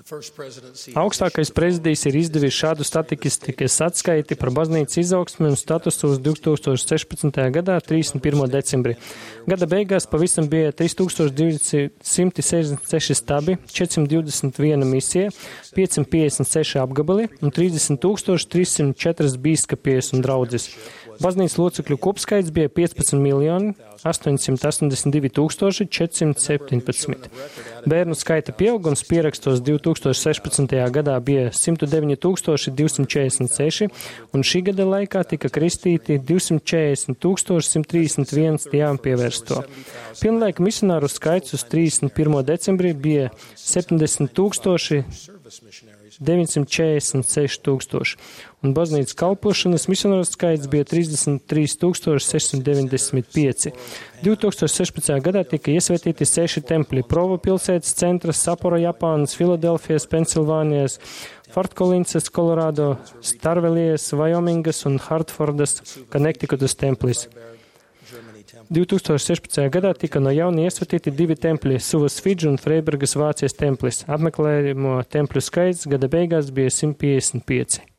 Augstākais prezidijs ir izdevis šādu statistikas atskaiti par baznīcas izaugsmi un statusu uz 2016. gadā 31. decembrī. Gada beigās pavisam bija 3266 stabi, 421 misija, 556 apgabali un 30,304 bīskapijas un draudzes. Baznīcas locekļu kopskaits bija 15,882,417. Bērnu skaita pieaugums pierakstos 2016. gadā bija 109,246, un šī gada laikā tika kristīti 240,131 dievām pievērsto. Pilnlaika misionāru skaits uz 31. decembrī bija 70,946,000, un baznīcas kalpošanas misionāru skaits bija 33,695. 2016. gadā tika iesvētīti 6 tempļi - Provo pilsētas centras, Saporo, Japānas, Filadelfijas, Pensilvānijas, Fortkolinsas, Kolorādo, Starvelijas, Vajomingas un Hartfordas, Connecticutas templis. 2016. gadā tika no jauna iesvētīti 2 tempļi - Suvas Fidžu un Freibergas Vācijas templis. Apmeklējumu tempļu skaits gada beigās bija 155.